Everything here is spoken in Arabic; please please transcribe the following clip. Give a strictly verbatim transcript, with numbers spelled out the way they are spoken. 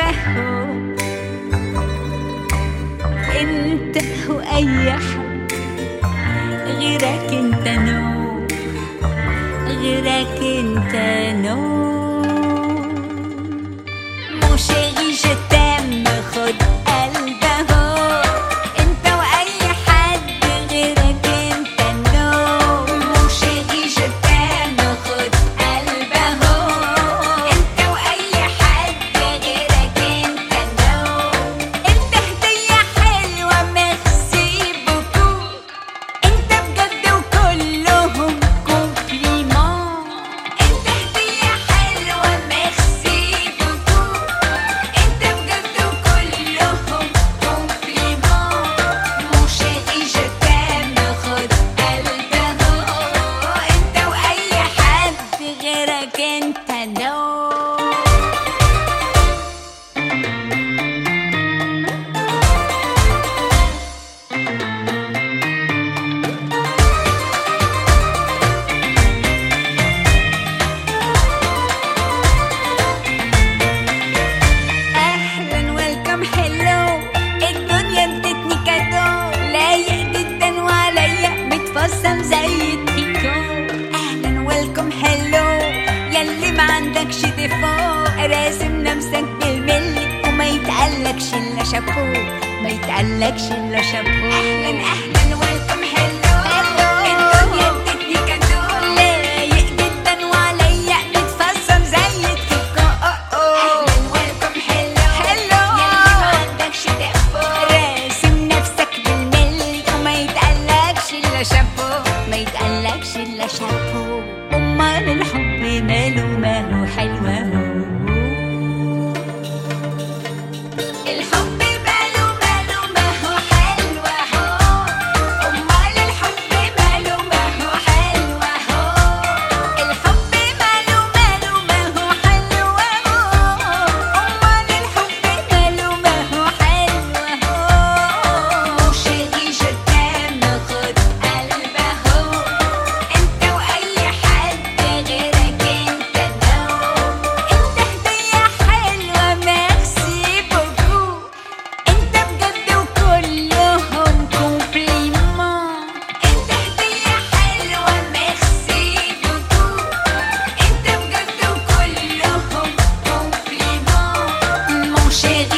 هو انت واي حد غيرك انت نو، غيرك انت نو. Mon chéri je t'aime خد قلبه انت واي حد غيرك انت نو. Mon chéri je t'aime خد قلبه انت واي حد غيرك انت نو. انت هدية حلوة ميرسي بوكو، انت بجد وكلهم كومبليمون. انت هدية حلوة ميرسي بوكو، انت بجد وكلهم كومبليمون. Mon chéri je t'aime خد قلبه انت واي حد غيرك انت نو. اهلا ويلكم هلو، الدنيا ادتني كادو لايق جدا وعليا متفصم زي التيكو. اهلا ويلكم هلو ياللي ما عندكش ديفو، راسم نفسك بالملي وما يتقلكش الا شابو، ما يتقلكش الا شابو. اهلا اهلا ويلكم هلو، الدنيا ادتني كادو لايق جدا وعليا متفصم زي التيكو. اهلا ويلكم هلو هلو ياللي ما عندكش ديفو، راسم نفسك بالملي وما يتقلكش الا شابو، ما يتقلكش الا شابو. امال الحب ماله ماله حلو اهو، الحب ماله ماله ما هو حلو اهو. امال الحب ماله ما هو حلو اهو، الحب ماله ماله ما هو حلو اهو. امال الحب ماله ما هو حلو اهو. Mon chéri je t'aime خد قلبه انت واي حد غيرك انت نو. انت هدية حلوة ميرسي بوكو، انت بجد وكلهم كومبليمون. انت هدية حلوة ميرسي بوكو، انت بجد وكلهم كومبليمون. Mon chéri